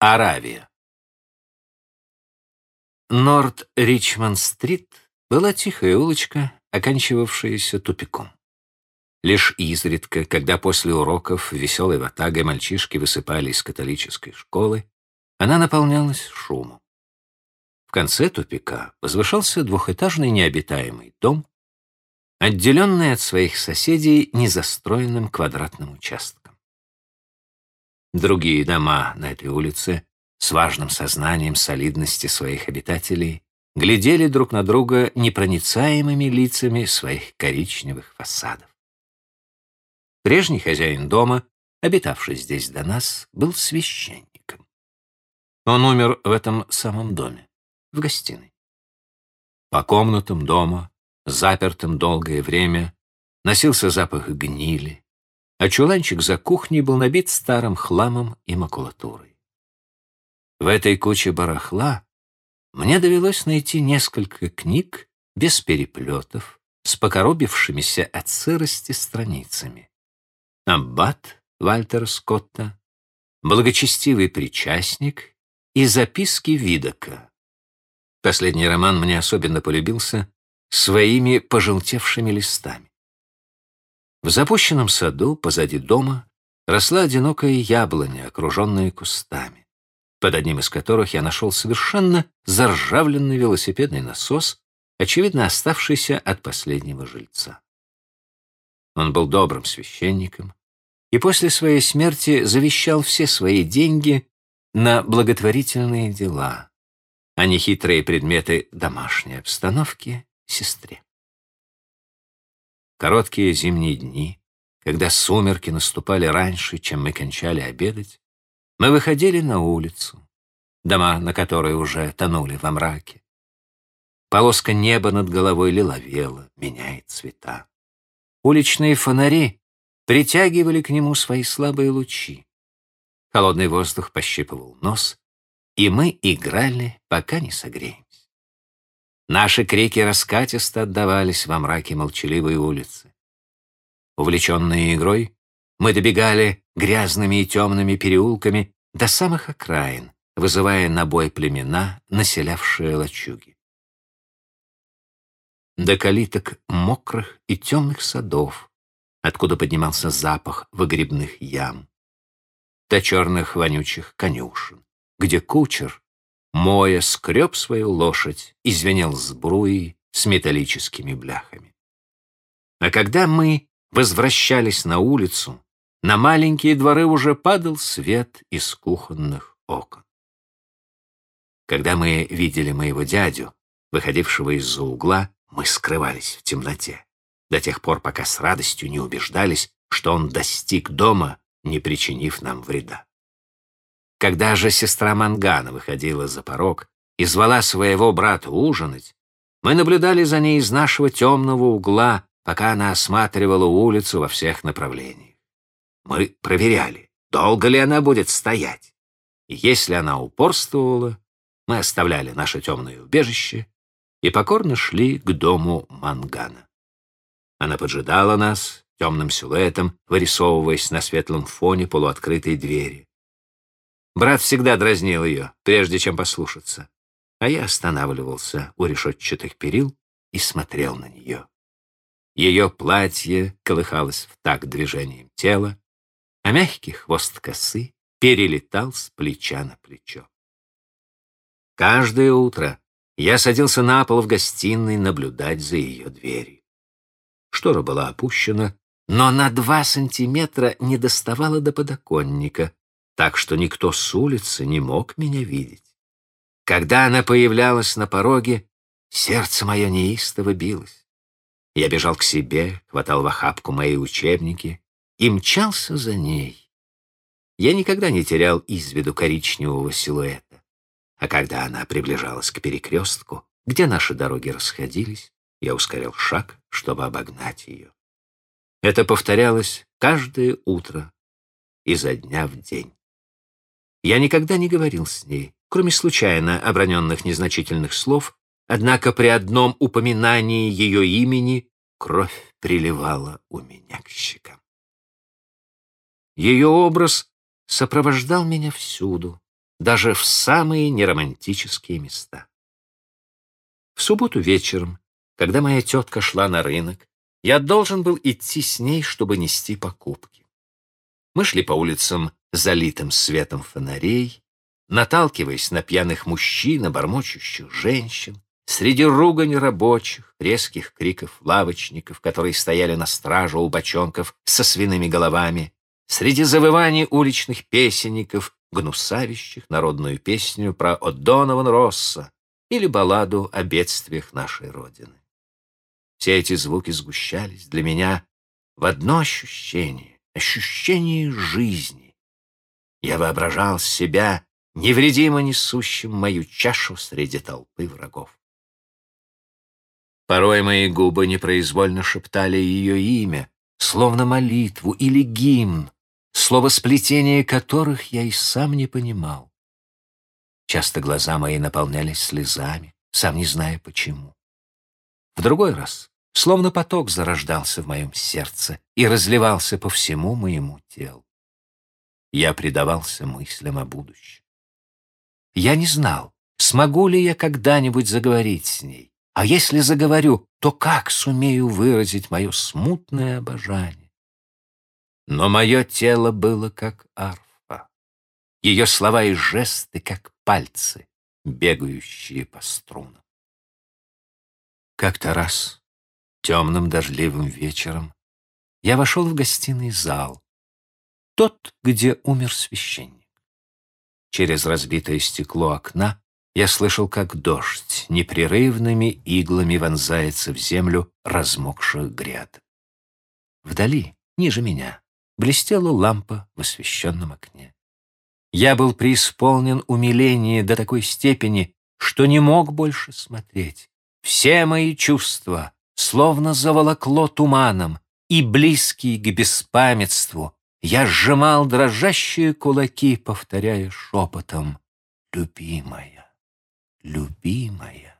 Аравия. Норт-Ричмонд-стрит была тихая улочка, оканчивавшаяся тупиком. Лишь изредка, когда после уроков веселой ватагой мальчишки высыпали из католической школы, она наполнялась шумом. В конце тупика возвышался двухэтажный необитаемый дом, отделенный от своих соседей незастроенным квадратным участком. Другие дома на этой улице с важным сознанием солидности своих обитателей глядели друг на друга непроницаемыми лицами своих коричневых фасадов. Прежний хозяин дома, обитавший здесь до нас, был священником. Он умер в этом самом доме, в гостиной. По комнатам дома, запертым долгое время, носился запах гнили, а чуланчик за кухней был набит старым хламом и макулатурой. В этой куче барахла мне довелось найти несколько книг без переплетов, с покоробившимися от сырости страницами. «Аббат» Вальтера Скотта, «Благочестивый причастник» и «Записки Видока». Последний роман мне особенно полюбился своими пожелтевшими листами. В запущенном саду позади дома росла одинокая яблоня, окруженная кустами, под одним из которых я нашел совершенно заржавленный велосипедный насос, очевидно оставшийся от последнего жильца. Он был добрым священником и после своей смерти завещал все свои деньги на благотворительные дела, а нехитрые предметы домашней обстановки сестре. Короткие зимние дни, когда сумерки наступали раньше, чем мы кончали обедать, мы выходили на улицу, дома на которой уже тонули во мраке. Полоска неба над головой лиловела, меняет цвета. Уличные фонари притягивали к нему свои слабые лучи. Холодный воздух пощипывал нос, и мы играли, пока не согреемся. Наши крики раскатисто отдавались во мраке молчаливой улицы. Увлеченные игрой, мы добегали грязными и темными переулками до самых окраин, вызывая на бой племена, населявшие лачуги. До калиток мокрых и темных садов, откуда поднимался запах выгребных ям, до черных вонючих конюшен, где кучер, моя, скреб свою лошадь и звенел сбруей с металлическими бляхами. А когда мы возвращались на улицу, на маленькие дворы уже падал свет из кухонных окон. Когда мы видели моего дядю, выходившего из-за угла, мы скрывались в темноте, до тех пор, пока с радостью не убеждались, что он достиг дома, не причинив нам вреда. Когда же сестра Мангана выходила за порог и звала своего брата ужинать, мы наблюдали за ней из нашего темного угла, пока она осматривала улицу во всех направлениях. Мы проверяли, долго ли она будет стоять. И если она упорствовала, мы оставляли наше темное убежище и покорно шли к дому Мангана. Она поджидала нас темным силуэтом, вырисовываясь на светлом фоне полуоткрытой двери. Брат всегда дразнил ее, прежде чем послушаться, а я останавливался у решетчатых перил и смотрел на нее. Ее платье колыхалось в такт движением тела, а мягкий хвост косы перелетал с плеча на плечо. Каждое утро я садился на пол в гостиной наблюдать за ее дверью. Штора была опущена, но на 2 сантиметра не доставала до подоконника, так что никто с улицы не мог меня видеть. Когда она появлялась на пороге, сердце мое неистово билось. Я бежал к себе, хватал в охапку мои учебники и мчался за ней. Я никогда не терял из виду коричневого силуэта, а когда она приближалась к перекрестку, где наши дороги расходились, я ускорял шаг, чтобы обогнать ее. Это повторялось каждое утро, изо дня в день. Я никогда не говорил с ней, кроме случайно оброненных незначительных слов, однако при одном упоминании ее имени кровь приливала у меня к щекам. Ее образ сопровождал меня всюду, даже в самые неромантические места. В субботу вечером, когда моя тетка шла на рынок, я должен был идти с ней, чтобы нести покупки. Мы шли по улицам, залитым светом фонарей, наталкиваясь на пьяных мужчин и бормочущих женщин, среди ругани рабочих, резких криков лавочников, которые стояли на страже у бочонков со свиными головами, среди завываний уличных песенников, гнусавящих народную песню про О'Донован Росса или балладу о бедствиях нашей Родины. Все эти звуки сгущались для меня в одно ощущение жизни. Я воображал себя невредимо несущим мою чашу среди толпы врагов. Порой мои губы непроизвольно шептали ее имя, словно молитву или гимн, словосплетения которых я и сам не понимал. Часто глаза мои наполнялись слезами, сам не зная почему. В другой раз словно поток зарождался в моем сердце и разливался по всему моему телу. Я предавался мыслям о будущем. Я не знал, смогу ли я когда-нибудь заговорить с ней, а если заговорю, то как сумею выразить мое смутное обожание? Но мое тело было как арфа, ее слова и жесты как пальцы, бегающие по струнам. Как-то раз, темным дождливым вечером, я вошел в гостиный зал, тот, где умер священник. Через разбитое стекло окна я слышал, как дождь непрерывными иглами вонзается в землю размокших гряд. Вдали, ниже меня, блестела лампа в освещенном окне. Я был преисполнен умиления до такой степени, что не мог больше смотреть. Все мои чувства словно заволокло туманом, и, близкий к беспамятству, я сжимал дрожащие кулаки, повторяя шепотом: «Любимая, любимая».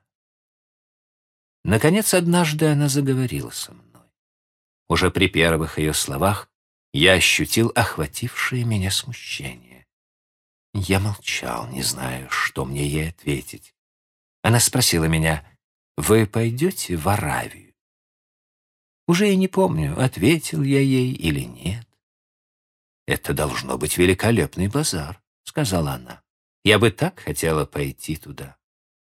Наконец, однажды она заговорила со мной. Уже при первых ее словах я ощутил охватившее меня смущение. Я молчал, не зная, что мне ей ответить. Она спросила меня: «Вы пойдете в Аравию?» Уже и не помню, ответил я ей или нет. «Это должно быть великолепный базар», — сказала она. «Я бы так хотела пойти туда».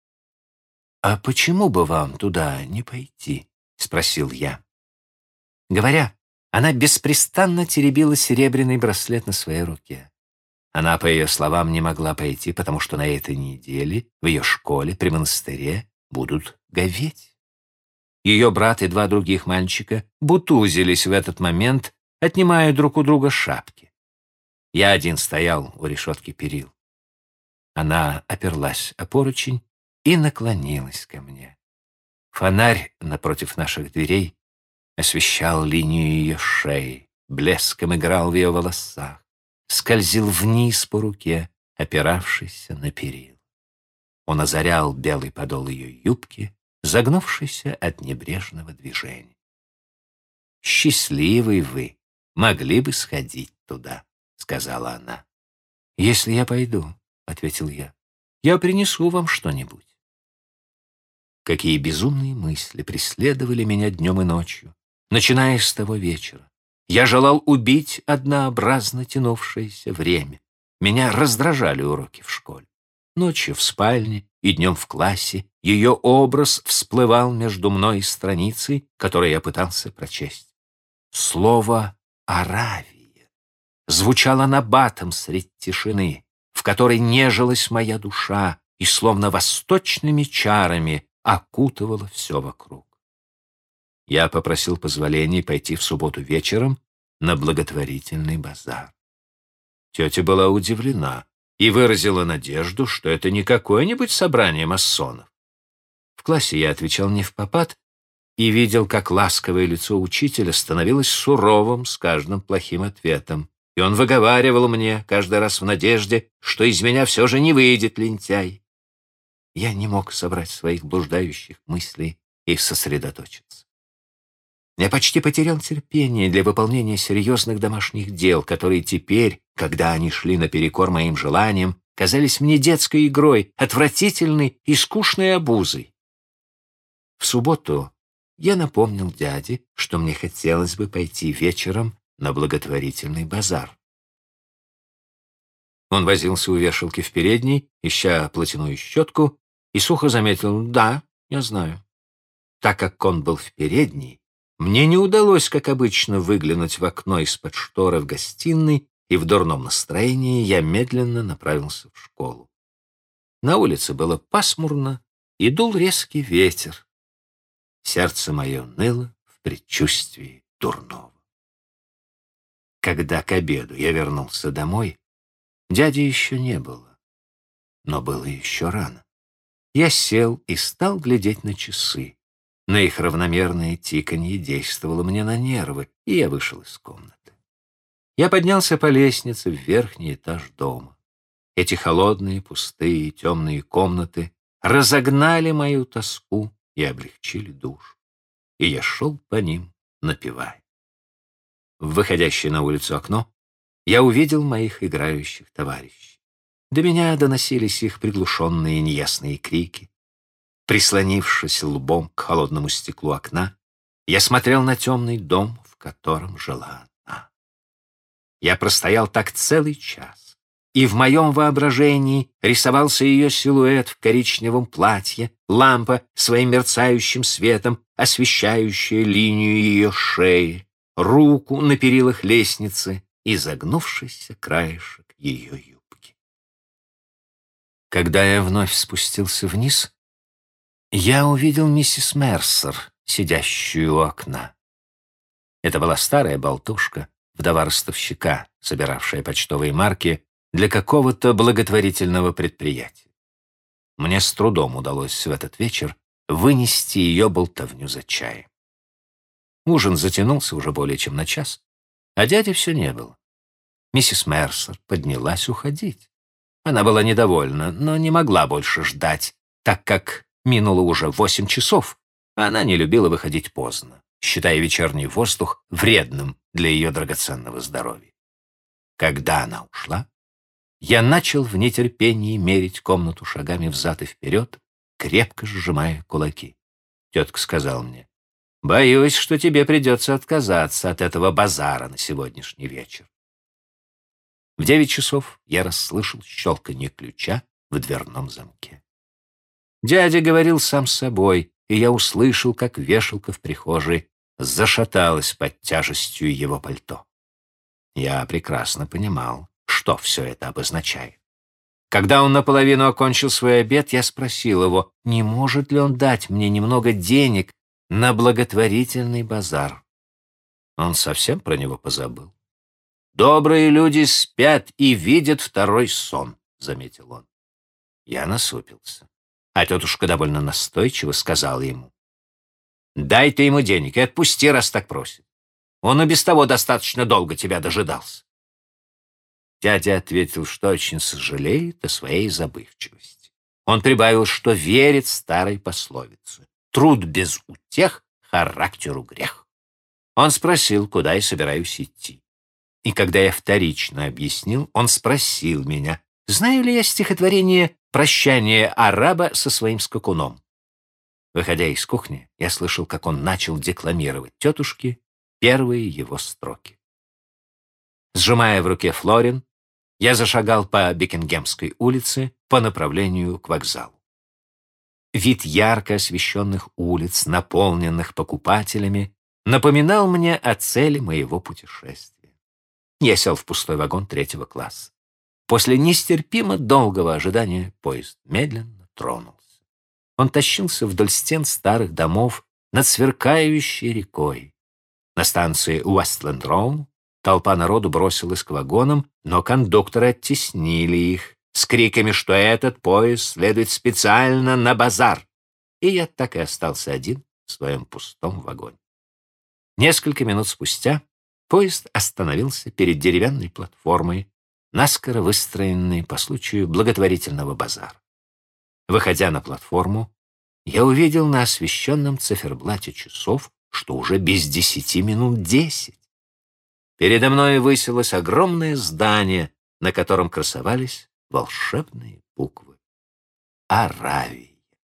«А почему бы вам туда не пойти?» — спросил я. Говоря, она беспрестанно теребила серебряный браслет на своей руке. Она, по ее словам, не могла пойти, потому что на этой неделе в ее школе при монастыре будут говеть. Ее брат и два других мальчика бутузились в этот момент, отнимая друг у друга шапки. Я один стоял у решетки перил. Она оперлась о поручень и наклонилась ко мне. Фонарь напротив наших дверей освещал линию ее шеи, блеском играл в ее волосах, скользил вниз по руке, опиравшейся на перил. Он озарял белый подол ее юбки, загнувшийся от небрежного движения. «Счастливый вы, могли бы сходить туда», — сказала она. «Если я пойду», — ответил я принесу вам что-нибудь». Какие безумные мысли преследовали меня днем и ночью, начиная с того вечера. Я желал убить однообразно тянувшееся время. Меня раздражали уроки в школе. Ночью в спальне и днем в классе ее образ всплывал между мной и страницей, которую я пытался прочесть. Слово «Аравия» звучало набатом средь тишины, в которой нежилась моя душа и словно восточными чарами окутывала все вокруг. Я попросил позволения пойти в субботу вечером на благотворительный базар. Тетя была удивлена и выразила надежду, что это не какое-нибудь собрание масонов. В классе я отвечал невпопад и видел, как ласковое лицо учителя становилось суровым с каждым плохим ответом, и он выговаривал мне каждый раз в надежде, что из меня все же не выйдет лентяй. Я не мог собрать своих блуждающих мыслей и сосредоточиться. Я почти потерял терпение для выполнения серьезных домашних дел, которые теперь, когда они шли наперекор моим желаниям, казались мне детской игрой, отвратительной и скучной обузой. В субботу я напомнил дяде, что мне хотелось бы пойти вечером на благотворительный базар. Он возился у вешалки в передней, ища платяную щетку, и сухо заметил: «Да, я знаю». Так как он был в передней, мне не удалось, как обычно, выглянуть в окно из-под шторы в гостиной, и в дурном настроении я медленно направился в школу. На улице было пасмурно, и дул резкий ветер. Сердце мое ныло в предчувствии дурного. Когда к обеду я вернулся домой, дяди еще не было, но было еще рано. Я сел и стал глядеть на часы, но их равномерное тиканье действовало мне на нервы, и я вышел из комнаты. Я поднялся по лестнице в верхний этаж дома. Эти холодные, пустые, темные комнаты разогнали мою тоску и облегчили душу, и я шел по ним, напевая. В выходящее на улицу окно я увидел моих играющих товарищей. До меня доносились их приглушенные неясные крики. Прислонившись лбом к холодному стеклу окна, я смотрел на темный дом, в котором жила она. Я простоял так целый час, и в моем воображении рисовался ее силуэт в коричневом платье, лампа своим мерцающим светом, освещающая линию ее шеи, руку на перилах лестницы и загнувшийся краешек ее юбки. Когда я вновь спустился вниз, я увидел миссис Мерсер, сидящую у окна. Это была старая болтушка, вдова ростовщика, собиравшая почтовые марки для какого-то благотворительного предприятия. Мне с трудом удалось в этот вечер вынести ее болтовню за чаем. Ужин затянулся уже более чем на час, а дяди все не было. Миссис Мерсер поднялась уходить. Она была недовольна, но не могла больше ждать, так как минуло уже 8 часов, а она не любила выходить поздно, считая вечерний воздух вредным для ее драгоценного здоровья. Когда она ушла, я начал в нетерпении мерить комнату шагами взад и вперед, крепко сжимая кулаки. Тетка сказала мне: «Боюсь, что тебе придется отказаться от этого базара на сегодняшний вечер». В 9 часов я расслышал щелканье ключа в дверном замке. Дядя говорил сам с собой, и я услышал, как вешалка в прихожей зашаталась под тяжестью его пальто. Я прекрасно понимал, что все это обозначает. Когда он наполовину окончил свой обед, я спросил его, не может ли он дать мне немного денег на благотворительный базар. Он совсем про него позабыл. «Добрые люди спят и видят второй сон», — заметил он. Я насупился, а тетушка довольно настойчиво сказала ему: «Дай ты ему денег и отпусти, раз так просит. Он и без того достаточно долго тебя дожидался». Дядя ответил, что очень сожалеет о своей забывчивости. Он прибавил, что верит старой пословице: «Труд без утех, характеру грех». Он спросил, куда я собираюсь идти. И когда я вторично объяснил, он спросил меня, знаю ли я стихотворение «Прощание араба со своим скакуном». Выходя из кухни, я слышал, как он начал декламировать тетушке первые его строки. Сжимая в руке флорин, я зашагал по Бекингемской улице по направлению к вокзалу. Вид ярко освещенных улиц, наполненных покупателями, напоминал мне о цели моего путешествия. Я сел в пустой вагон 3-го класса. После нестерпимо долгого ожидания поезд медленно тронулся. Он тащился вдоль стен старых домов над сверкающей рекой. На станции Уэстленд-Роу толпа народу бросилась к вагонам, но кондукторы оттеснили их с криками, что этот поезд следует специально на базар. И я так и остался один в своем пустом вагоне. Несколько минут спустя поезд остановился перед деревянной платформой, наскоро выстроенной по случаю благотворительного базара. Выходя на платформу, я увидел на освещенном циферблате часов, что уже без 10 минут 10. Передо мной высилось огромное здание, на котором красовались волшебные буквы «Аравия».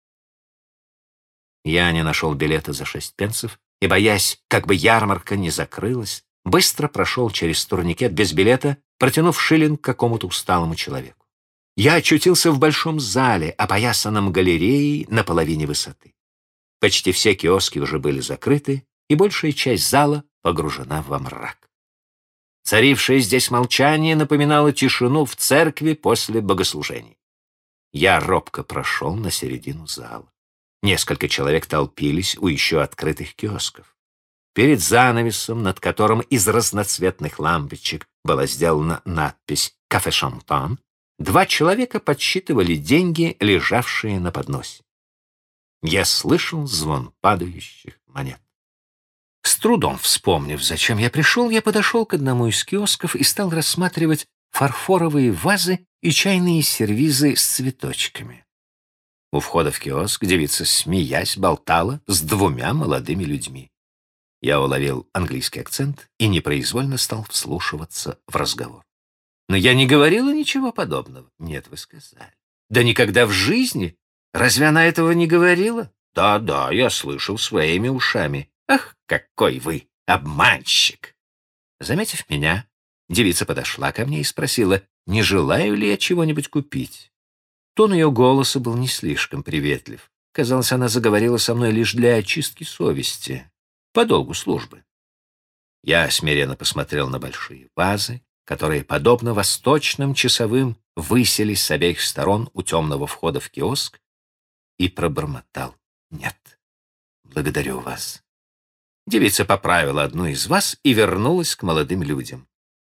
Я не нашел билета за 6 пенсов и, боясь, как бы ярмарка не закрылась, быстро прошел через турникет без билета, протянув шиллинг какому-то усталому человеку. Я очутился в большом зале, опоясанном галереей на половине высоты. Почти все киоски уже были закрыты, и большая часть зала погружена во мрак. Царившее здесь молчание напоминало тишину в церкви после богослужений. Я робко прошел на середину зала. Несколько человек толпились у еще открытых киосков. Перед занавесом, над которым из разноцветных лампочек была сделана надпись «Кафе Шантан», 2 человека подсчитывали деньги, лежавшие на подносе. Я слышал звон падающих монет. С трудом вспомнив, зачем я пришел, я подошел к одному из киосков и стал рассматривать фарфоровые вазы и чайные сервизы с цветочками. У входа в киоск девица, смеясь, болтала с 2 молодыми людьми. Я уловил английский акцент и непроизвольно стал вслушиваться в разговор. Но я не говорила ничего подобного. Нет, вы сказали. Да никогда в жизни. Разве она этого не говорила? Да, я слышал своими ушами. Ах, какой вы обманщик! Заметив меня, девица подошла ко мне и спросила, не желаю ли я чего-нибудь купить. Тон ее голоса был не слишком приветлив. Казалось, она заговорила со мной лишь для очистки совести, по долгу службы. Я смиренно посмотрел на большие вазы, которые, подобно восточным часовым, высились с обеих сторон у темного входа в киоск, и пробормотал: «Нет, благодарю вас». Девица поправила одну из ваз и вернулась к молодым людям.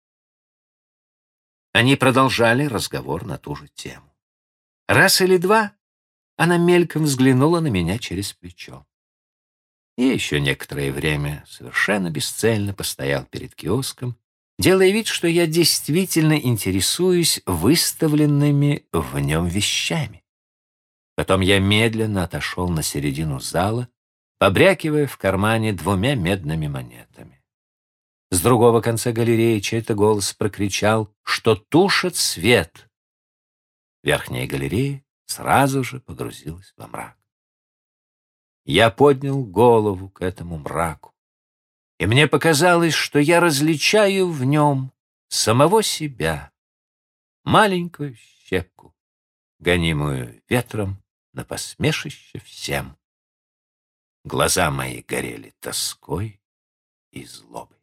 Они продолжали разговор на ту же тему. Раз или два она мельком взглянула на меня через плечо. Я еще некоторое время совершенно бесцельно постоял перед киоском, делая вид, что я действительно интересуюсь выставленными в нем вещами. Потом я медленно отошел на середину зала, побрякивая в кармане 2 медными монетами. С другого конца галереи чей-то голос прокричал, что тушит свет. Верхняя галерея сразу же погрузилась во мрак. Я поднял голову к этому мраку, и мне показалось, что я различаю в нем самого себя, маленькую щепку, гонимую ветром на посмешище всем. Глаза мои горели тоской и злобой.